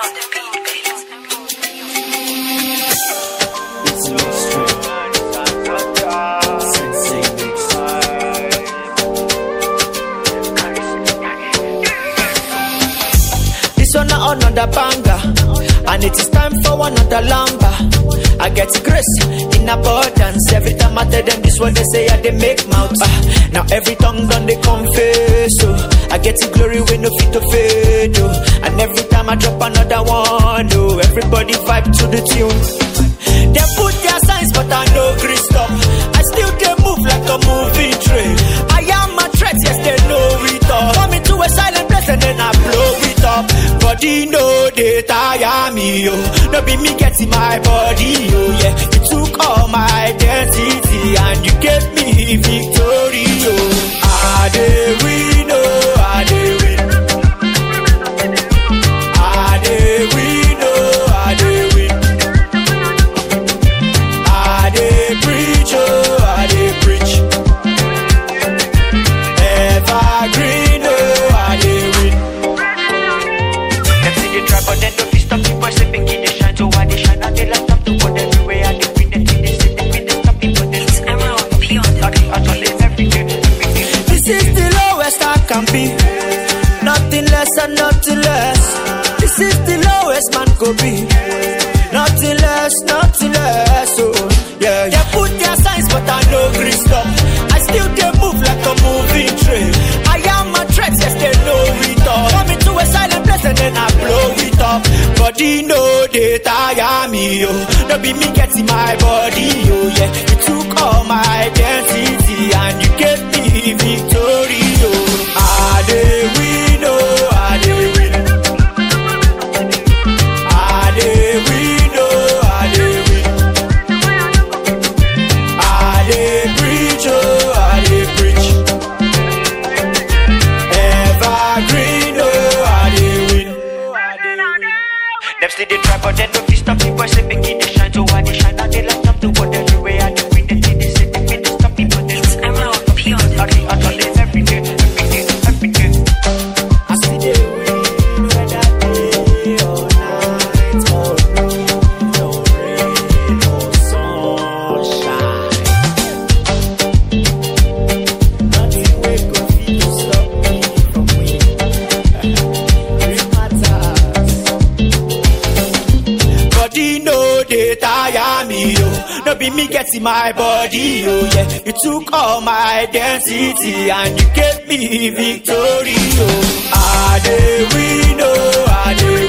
Another banger, and it is time for another lamba. I get grace in abundance. Every time I tell them this, what they say, I they make mouth. Now every tongue done they confess. So I get the glory when no fit to fade. And every time I drop another one, everybody vibe to the tune. They put their signs, but I know Chris stop. I still they move like a moving train. I am a threat, yes they know it all. Come into a silent place and then I blow it up. Body no they tire me, oh. No be me getting my body, oh yeah. You took all my identity and you gave me victory, oh. I dey win, oh, I dey win. I dey win, oh, I dey win. I dey preach, oh, I dey preach. Evergreen, oh, I dey win. But then don't be stop people sleeping in the shine. So why they shine out they light up the world everywhere. I do win the thing they say they win the stop people. It's Emerald beyond the everything. This is the lowest I can be. Nothing less and nothing less. This is the lowest man could be. Nothing less, nothing less. Oh yeah. They put their signs but I know green stop. I still they move like a moving train. I am a threat, yes they know it all. Come into a silent place and then I blow it up. Body no they tire me, oh. No be me getting my body, oh yeah. You took all my identity and you gave me victory, oh. I dey win, oh, I dey win. I dey win, oh, I dey win. I dey preach, oh, I dey preach. Evergreen, oh, I dey win. Them still they try, but then don't be stop people sleeping in the shine. So why they shine out they light up the world everywhere. I do win the thing they say they win the stop people. It's Emerald beyond the every day, every day. I see they win whether day or night or noon, no rain, no sunshine. Nothing will go fit to stop me from winning. It matters. Body no they tire me, oh. No be me getting my body, oh yeah. You took all my identity and you gave me victory, oh. I dey win, oh, I dey